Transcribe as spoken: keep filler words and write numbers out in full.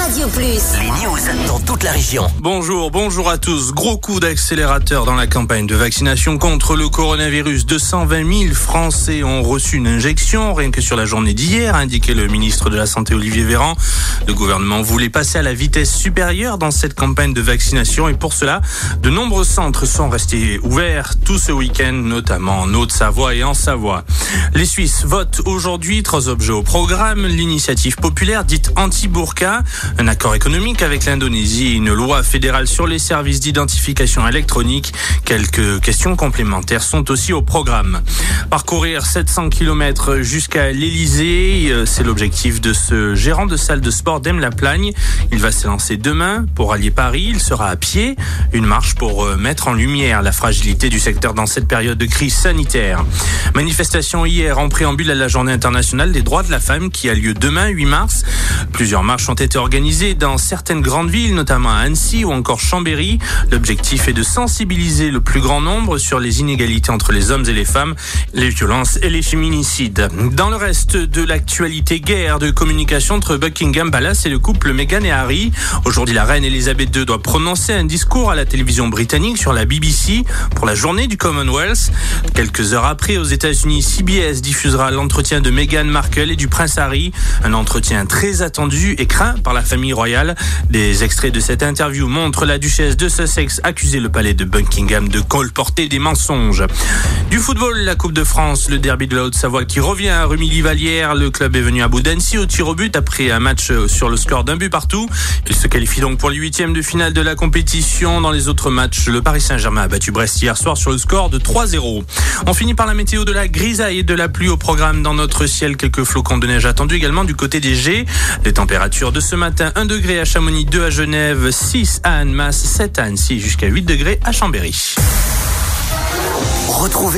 Radio Plus. Les news dans toute la région. Bonjour, bonjour à tous. Gros coup d'accélérateur dans la campagne de vaccination contre le coronavirus. deux cent vingt mille Français ont reçu une injection, rien que sur la journée d'hier, a indiqué le ministre de la Santé Olivier Véran. Le gouvernement voulait passer à la vitesse supérieure dans cette campagne de vaccination et pour cela, de nombreux centres sont restés ouverts tout ce week-end, notamment en Haute-Savoie et en Savoie. Les Suisses votent aujourd'hui trois objets au programme. L'initiative populaire dite anti-burqa, un accord économique avec l'Indonésie et une loi fédérale sur les services d'identification électronique. Quelques questions complémentaires sont aussi au programme. Parcourir sept cents kilomètres jusqu'à l'Elysée, c'est l'objectif de ce gérant de salle de sport d'Aime-la-Plagne. Il va s'élancer demain pour allier Paris. Il sera à pied. Une marche pour mettre en lumière la fragilité du secteur dans cette période de crise sanitaire. Manifestation hier en préambule à la Journée internationale des droits de la femme qui a lieu demain, huit mars. Plusieurs marches ont été organisées dans certaines grandes villes, notamment à Annecy ou encore Chambéry. L'objectif est de sensibiliser le plus grand nombre sur les inégalités entre les hommes et les femmes, les violences et les féminicides. Dans le reste de l'actualité, guerre de communication entre Buckingham Palace et le couple Meghan et Harry. Aujourd'hui, la reine Elisabeth deux doit prononcer un discours à la télévision britannique sur la B B C pour la journée du Commonwealth. Quelques heures après, aux États-Unis, C B S diffusera l'entretien de Meghan Markle et du prince Harry. Un entretien très attendu et craint par la famille royale. Des extraits de cette interview montrent la duchesse de Sussex accuser le palais de Buckingham de colporter des mensonges. Du football, la Coupe de France, le derby de la Haute-Savoie qui revient à Rumilly-Vallière. Le club est venu à bout d'Annecy au tir au but après un match sur le score d'un but partout. Il se qualifie donc pour les huitièmes de finale de la compétition. Dans les autres matchs, le Paris Saint-Germain a battu Brest hier soir sur le score de trois zéro. On finit par la météo de la grisaille et de la pluie au programme dans notre ciel. Quelques flocons de neige attendus également du côté des Gets. Les températures de ce matin, un degré à Chamonix, deux à Genève, six à Annemasse, sept à Annecy jusqu'à huit degrés à Chambéry. Retrouvez